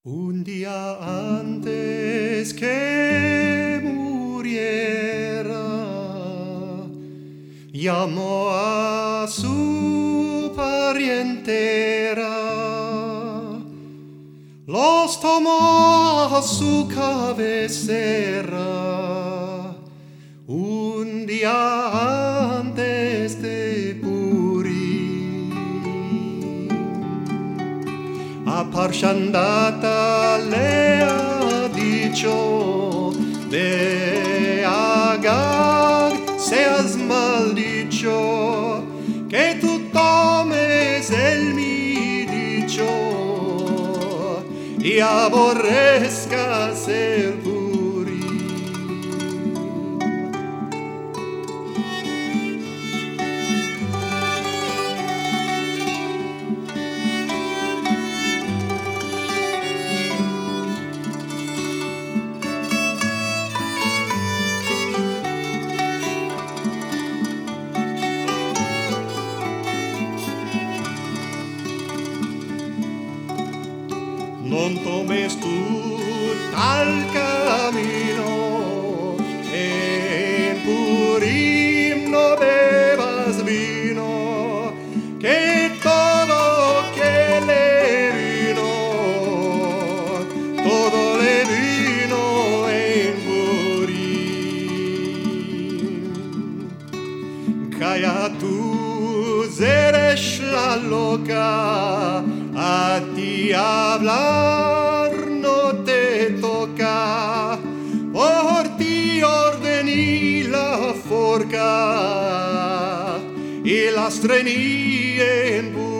Un día antes que muriera, llamó a su parientera, los tomó a su cabecera, un día antes de Purim. A Parshandata le ha dicho, ve a Gag, seas maldicho, que tú tomes el mi dicho y aborrezcas el Purim. Non tomes tu tal camino, en Purim no bebas vino, que todo que le vino, todo le vino en Purim. Calla tú, eres la loca, a ti hablar no te toca, por ti ordené la forca y la estrené en Purim.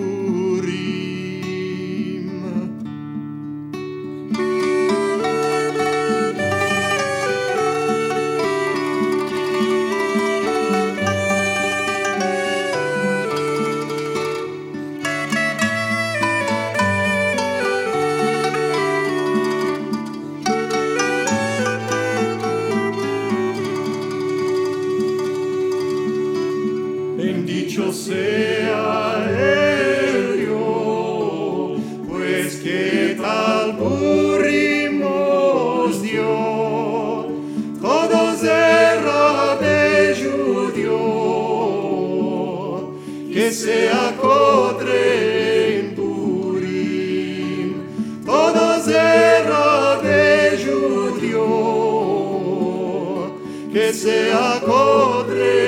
Bendito sea el Dios, pues que tal Purim nos dio, todos era de judío, que sea cotre en Purim, todos era de judío, que sea cotre